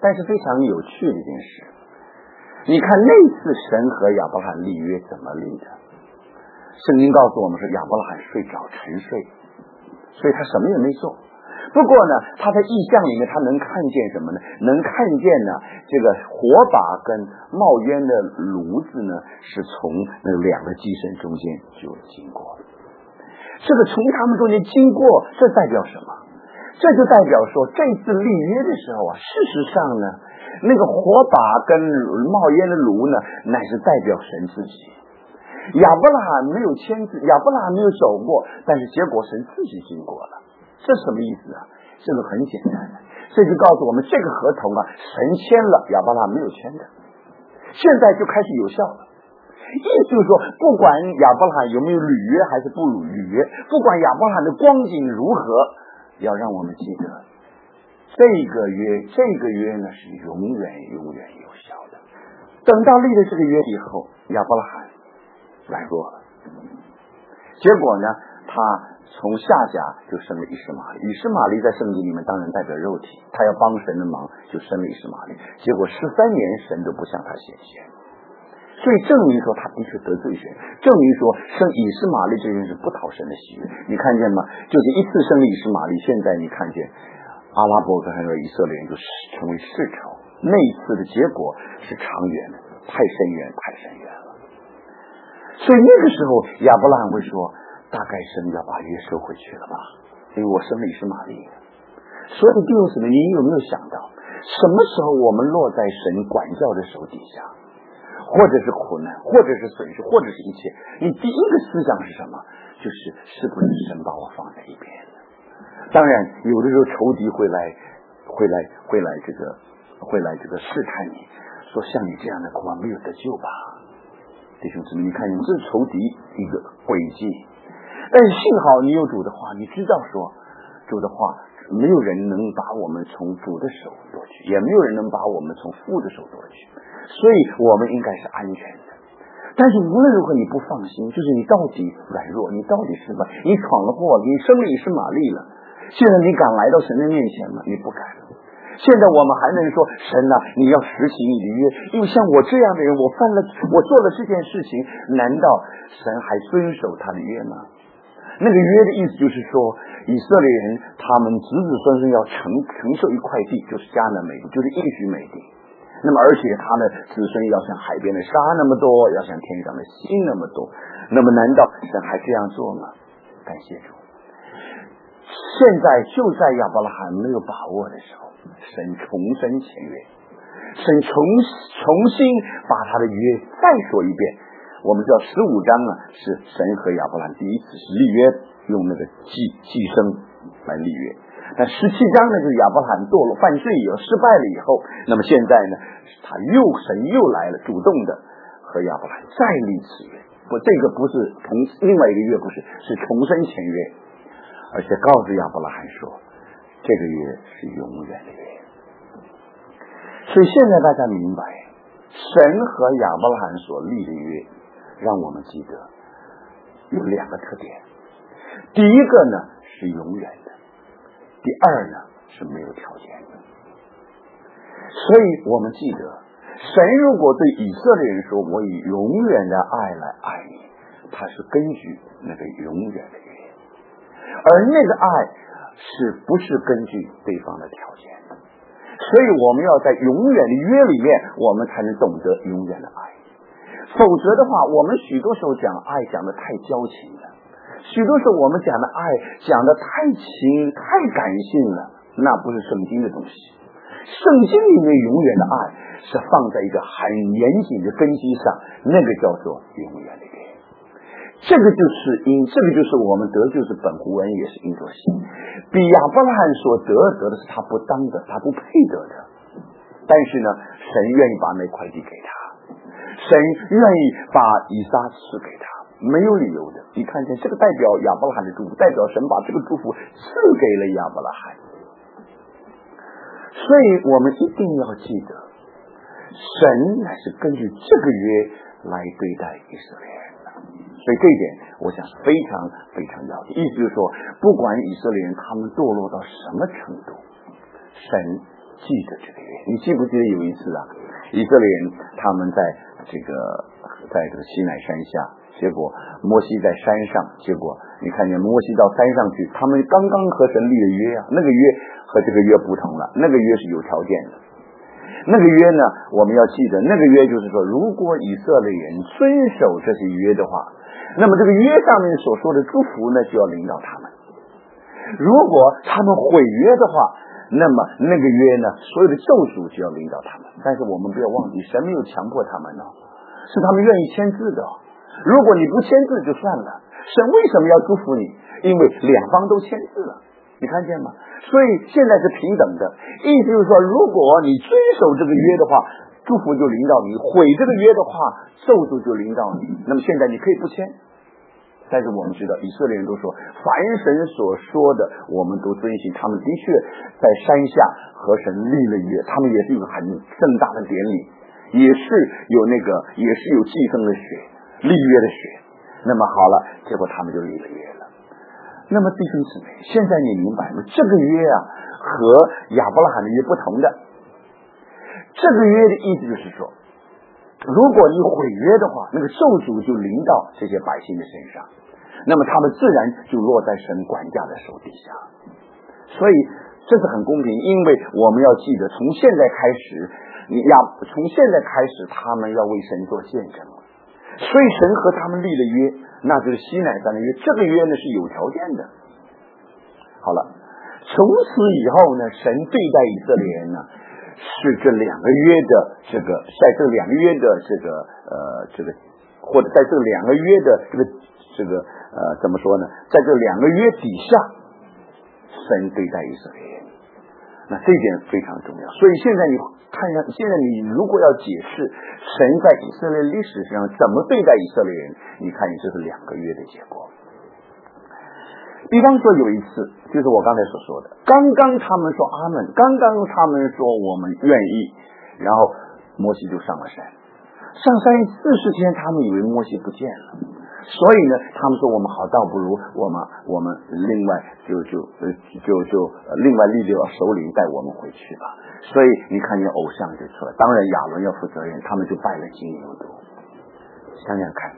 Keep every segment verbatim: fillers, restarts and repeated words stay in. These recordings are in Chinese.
但是非常有趣的一件事，你看那次神和亚伯拉罕立约怎么立的？圣经告诉我们说，亚伯拉罕睡着沉睡，所以他什么也没做。不过呢，他在异象里面，他能看见什么呢？能看见呢，这个火把跟冒烟的炉子呢，是从那两个机身中间就经过。这个从他们中间经过，这代表什么？这就代表说，这次立约的时候啊，事实上呢，那个火把跟冒烟的炉呢，乃是代表神自己。亚伯拉罕没有签字，亚伯拉罕没有走过，但是结果神自己经过了。这什么意思啊？这个很简单的，这就告诉我们，这个合同啊，神签了，亚伯拉罕没有签的，现在就开始有效了。意思就是说，不管亚伯拉罕有没有履约还是不履约，不管亚伯拉罕的光景如何，要让我们记得，这个约，这个约呢是永远永远有效的。等到立了这个约以后，亚伯拉罕软弱了，结果呢，他从夏甲就生了以实玛利。以实玛利在圣经里面当然代表肉体，他要帮神的忙，就生了以实玛利。结果十三年神都不向他显现，所以证明说他的确得罪神，证明说生以实玛利这件事不讨神的喜悦。你看见吗？就是一次生了以实玛利，现在你看见阿拉伯跟还有以色列人就成为世仇，那一次的结果是长远的，太深远太深远了。所以那个时候亚伯拉罕会说，大概神要把约收回去了吧，因为我生了以实玛利。所以弟兄姊妹，你有没有想到，什么时候我们落在神管教的手底下，或者是苦难，或者是损失，或者是一切，你第一个思想是什么？就是是不是神把我放在一边了？当然有的时候仇敌会来会来会来这个会来这个试探你，说像你这样的恐怕没有得救吧。弟兄姊妹，你看你这是仇敌一个诡计，但是幸好你有主的话，你知道说主的话没有人能把我们从主的手夺去，也没有人能把我们从父的手夺去，所以我们应该是安全的。但是无论如何你不放心，就是你到底软弱，你到底失败，你闯了祸，你生了以实玛利了，现在你敢来到神的面前吗？你不敢。现在我们还能说神啊，你要实行你的约，因为像我这样的人，我犯了我做了这件事情，难道神还遵守他的约吗？那个约的意思就是说，以色列人他们子子孙孙要承承受一块地，就是迦南美地，就是应许美地。那么而且他的子孙要像海边的沙那么多，要像天上的星那么多，那么难道神还这样做吗？感谢主。现在就在亚伯拉罕没有把握的时候，神重申前约，神重重新把他的约再说一遍。我们知道十五章啊，是神和亚伯拉罕第一次是立约，用那个寄寄生来立约。但十七章呢，就是亚伯拉罕堕落犯罪以后失败了以后，那么现在呢，他又神又来了，主动的和亚伯拉罕再立此约。不，这个不是重另外一个约，不是是重申前约，而且告诉亚伯拉罕说，这个约是永远的约。所以现在大家明白，神和亚伯拉罕所立的约，让我们记得有两个特点。第一个呢是永远的，第二呢是没有条件的。所以我们记得，神如果对以色列人说我以永远的爱来爱你，他是根据那个永远的约，而那个爱是不是根据对方的条件的？所以我们要在永远的约里面，我们才能懂得永远的爱。否则的话，我们许多时候讲爱讲的太矫情了，许多时候我们讲的爱讲的太情太感性了，那不是圣经的东西。圣经里面永远的爱是放在一个很严谨的根基上，那个叫做永远的约。这个就是因，这个就是我们得救是本乎恩，也是因着信。比亚伯拉罕所得得的是他不当的，他不配得的。但是呢，神愿意把那块地给他，神愿意把以撒赐给他，没有理由的。你看见这个代表亚伯拉罕的祝福，代表神把这个祝福赐给了亚伯拉罕。所以我们一定要记得，神乃是根据这个约来对待以色列人的。所以这一点我想是非常非常要紧。意思就是说，不管以色列人他们堕落到什么程度，神记着这个约。你记不记得有一次啊，以色列人他们在这个在这个西乃山下，结果摩西在山上，结果你看见摩西到山上去，他们刚刚和神立了约啊，那个约和这个约不同了，那个约是有条件的。那个约呢，我们要记得，那个约就是说，如果以色列人遵守这些约的话，那么这个约上面所说的祝福呢，就要领导他们。如果他们毁约的话，那么那个约呢，所有的咒诅就要领导他们。但是我们不要忘记，神没有强迫他们呢，是他们愿意签字的。如果你不签字就算了，神为什么要祝福你？因为两方都签字了，你看见吗？所以现在是平等的，意思就是说，如果你遵守这个约的话，祝福就领导你；毁这个约的话，咒诅就领导你。那么现在你可以不签，但是我们知道以色列人都说，凡神所说的我们都遵循。他们的确在山下和神立了约，他们也是有很盛大的典礼，也是有那个也是有祭牲的血，立约的血。那么好了，结果他们就立了约了。那么弟兄姊妹，现在你明白吗？这个约啊和亚伯拉罕的约不同的。这个约的意思就是说，如果你毁约的话，那个咒诅就临到这些百姓的身上，那么他们自然就落在神管家的手底下。所以这是很公平，因为我们要记得，从现在开始，你亚从现在开始，他们要为神做见证。所以神和他们立了约，那就是西乃山的约。这个约呢是有条件的。好了，从此以后呢，神对待以色列人呢，是这两个约的这个，在这两个约的这个呃这个，或者在这两个约的这个这个呃怎么说呢？在这两个约底下，神对待以色列人，那这一点非常重要。所以现在你看一下，现在你如果要解释神在以色列历史上怎么对待以色列人，你看你这是两个约的结果。比方说有一次，就是我刚才所说的，刚刚他们说阿门，刚刚他们说我们愿意，然后摩西就上了山，上山四十天，他们以为摩西不见了，所以呢，他们说我们好，倒不如我们我们另外就就就就另外立了首领带我们回去吧。所以你看见偶像就出来，当然亚伦要负责任，他们就拜了金牛犊。想想看，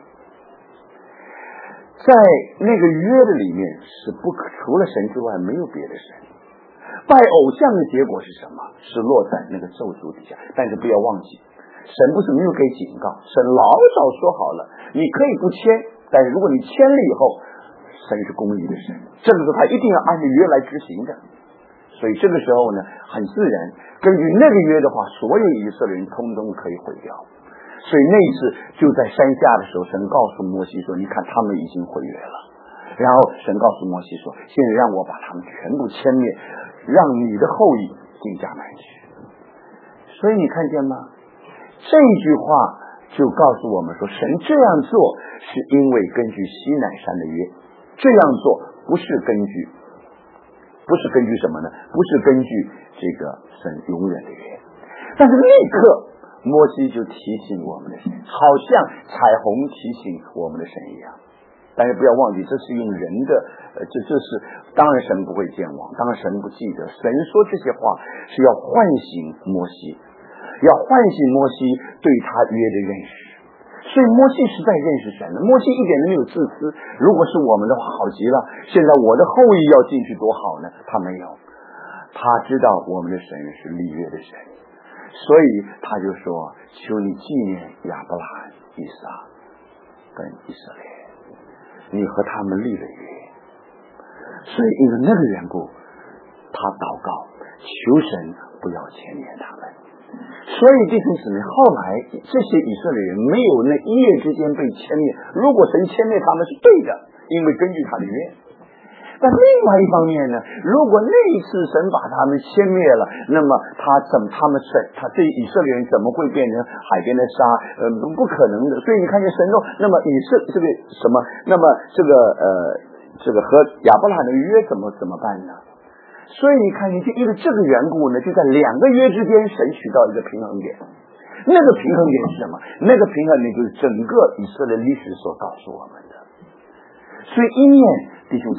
在那个约的里面是不可除了神之外没有别的神。拜偶像的结果是什么？是落在那个咒诅底下。但是不要忘记，神不是没有给警告，神老早说好了，你可以不签，但是如果你签了以后，神是公义的神，这个时候他一定要按照约来执行的。所以这个时候呢，很自然，根据那个约的话，所有以色列人通通可以毁掉。所以那一次就在山下的时候，神告诉摩西说，你看他们已经毁约了。然后神告诉摩西说，现在让我把他们全部歼灭，让你的后裔进迦南去。所以你看见吗？这句话就告诉我们说，神这样做是因为根据西乃山的约，这样做不是根据不是根据什么呢？不是根据这个神永远的约。但是立刻摩西就提醒我们的神，好像彩虹提醒我们的神一样。但是不要忘记，这是用人的呃，这这是当然神不会健忘，当然神不记得。神说这些话是要唤醒摩西，要唤醒摩西对他约的认识。所以摩西是在认识神的，摩西一点都没有自私。如果是我们的话，好极了，现在我的后裔要进去多好呢？他没有，他知道我们的神是立约的神，所以他就说，求你纪念亚伯拉罕、以撒跟以色列，你和他们立了约。所以因为那个缘故，他祷告求神不要牵连他们。所以弟兄姊妹，后来这些以色列人没有那一夜之间被牵灭，如果神牵灭他们是对的，因为根据他的约。但另外一方面呢，如果那一次神把他们歼灭了，那么他怎么他们神他这以色列人怎么会变成海边的沙？呃，不可能的。所以你看见神说，那么以色这个什么，那么这个呃这个和亚伯拉罕的约怎么怎么办呢？所以你看，你就因为这个缘故呢，就在两个约之间，神取到一个平衡点。那个平衡点是什么？那个平衡点就是整个以色列历史所告诉我们的。所以一面弟兄姊妹，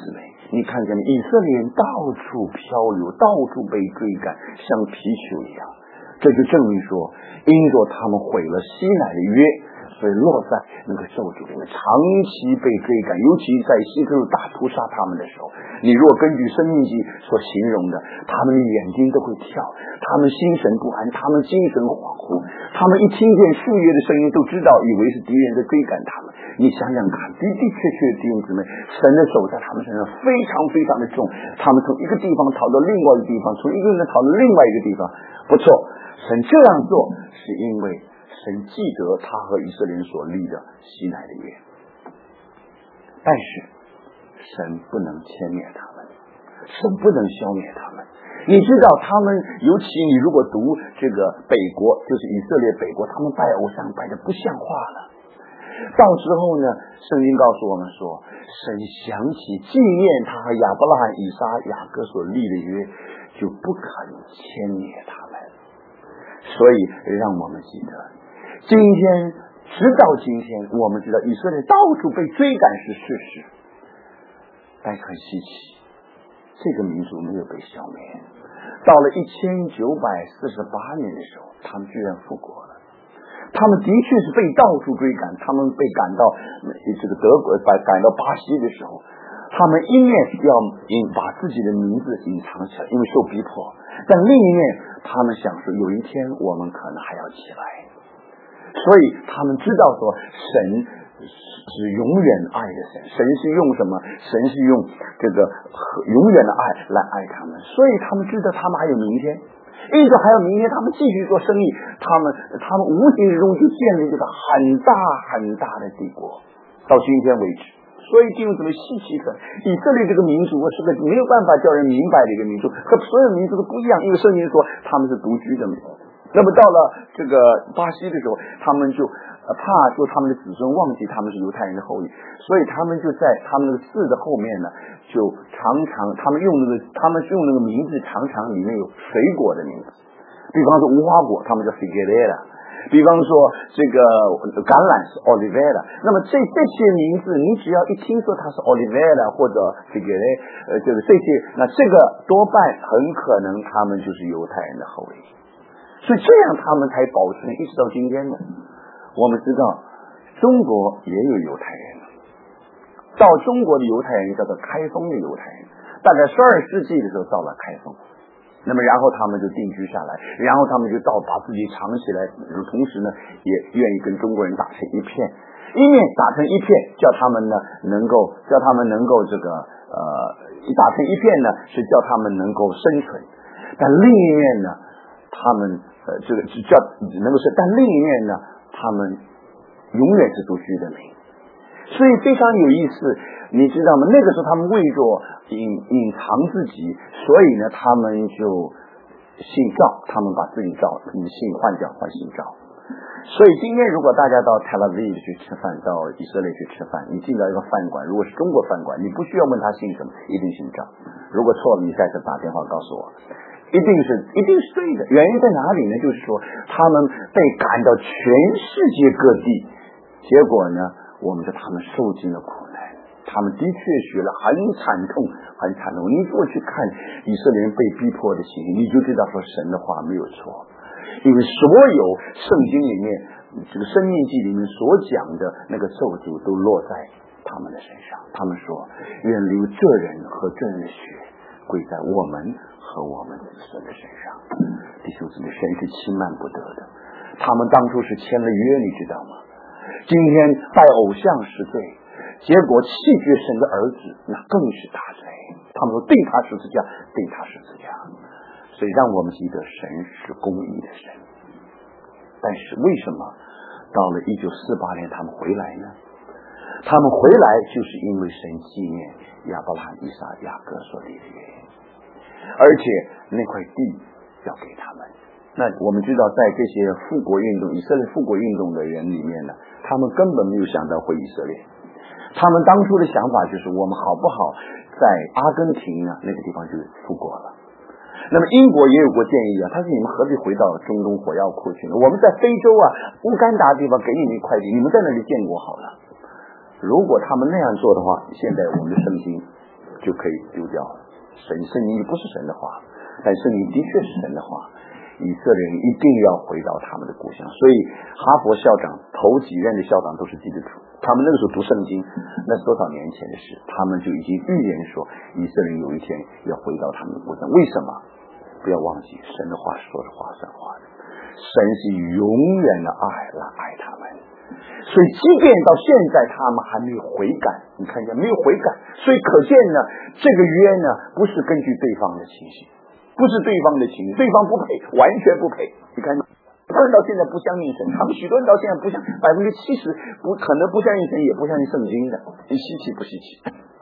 你看见以色列人到处漂流，到处被追赶，像皮球一样。这就证明说，因着他们毁了西乃的约，所以落在那个咒诅里面，长期被追赶。尤其在希特勒大屠杀他们的时候，你如果根据生命记所形容的，他们的眼睛都会跳，他们心神不安，他们精神恍惚，他们一听见数月的声音都知道，以为是敌人在追赶他们。你想想看，的的确确弟兄姊妹，神的手在他们身上非常非常的重，他们从一个地方逃到另外一个地方，从一个人逃到另外一个地方。不错，神这样做是因为神记得他和以色列人所立的西乃的约，但是神不能歼灭他们，神不能消灭他们。你知道他们，尤其你如果读这个北国，就是以色列北国，他们拜偶像拜得不像话了。到时候呢，圣经告诉我们说，神想起纪念他和亚伯拉罕、以撒、雅各所立的约，就不肯歼灭他们。所以让我们记得，今天直到今天，我们知道以色列到处被追赶是事实，但是很稀奇，这个民族没有被消灭。到了一千九百四十八年的时候，他们居然复国了。他们的确是被到处追赶，他们被赶到这个德国，把赶到巴西的时候，他们一面要隐把自己的名字隐藏起来，因为受逼迫，但另一面他们想说，有一天我们可能还要起来。所以他们知道说，神是永远爱的神，神是用什么？神是用这个永远的爱来爱他们，所以他们知道他们还有明天，一直还有明天，他们继续做生意，他们他们无形之中就建立这个很大很大的帝国，到今天为止。所以弟兄姊妹，稀奇的，以色列这个民族是个没有办法叫人明白的一个民族，和所有民族都不一样，因为圣经说他们是独居的民族。那么到了这个巴西的时候，他们就怕就他们的子孙忘记他们是犹太人的后裔，所以他们就在他们的寺的后面呢，就常常他们用那个他们用那个名字常常里面有水果的名字，比方说无花果，他们叫 figueira， 比方说这个橄榄是 oliveira。那么这这些名字，你只要一听说它是 oliveira 或者 figueira， 呃，就是这些，那这个多半很可能他们就是犹太人的后裔。所以这样他们才保存一直到今天的。我们知道中国也有犹太人，到中国的犹太人叫做开封的犹太人，大概十二世纪的时候到了开封，那么然后他们就定居下来，然后他们就到把自己藏起来，同时呢也愿意跟中国人打成一片，一面打成一片叫他们呢能够叫他们能够这个呃打成一片呢是叫他们能够生存，但另一面呢他们呃这个叫能够是，但另一面呢他们永远是独居的民，所以非常有意思，你知道吗？那个时候他们为着隐隐藏自己，所以呢，他们就信教，他们把自己照他们信换教换信教。所以今天如果大家到 Tel Aviv 去吃饭，到以色列去吃饭，你进到一个饭馆，如果是中国饭馆，你不需要问他信什么，一定信教。如果错了，你再次打电话告诉我。一定是一定是对的，原因在哪里呢？就是说他们被赶到全世界各地，结果呢我们说他们受尽了苦难，他们的确学了很惨痛很惨痛。你如果去看以色列人被逼迫的情形，你就知道说神的话没有错，因为所有圣经里面这个生命记里面所讲的那个咒诅都落在他们的身上。他们说愿流这人和这人的血归在我们和我们子孙的身上。弟兄姊妹，神是轻慢不得的，他们当初是签了约，你知道吗？今天拜偶像是罪，结果弃绝神的儿子，那更是大罪。他们说定他十字架，定他十字架。所以让我们记得神是公义的神。但是为什么到了一九四八年他们回来呢？他们回来就是因为神纪念亚伯拉罕、以撒、雅各所立的约，而且那块地要给他们。那我们知道在这些复国运动以色列复国运动的人里面呢，他们根本没有想到回以色列，他们当初的想法就是我们好不好在阿根廷啊那个地方就复国了。那么英国也有过建议啊，他说你们何必回到中东火药库去呢？我们在非洲啊乌干达地方给你们一块地，你们在那里建国好了。如果他们那样做的话，现在我们的圣经就可以丢掉了。神圣经不是神的话，但圣经的确是神的话。以色列人一定要回到他们的故乡，所以哈佛校长头几任的校长都是基督徒，他们那个时候读圣经，那是多少年前的事，他们就已经预言说以色列人有一天要回到他们的故乡。为什么？不要忘记神的话说的话算话的，神是永远的爱来爱他们，所以即便到现在他们还没有悔改，你看见没有悔改，所以可见呢，这个约呢不是根据对方的情绪，不是对方的情绪，对方不配，完全不配。你看，很多人到现在不相信神，他们许多人到现在不相，百分之七十不可能不相信神，也不相信圣经的，你稀奇不稀奇？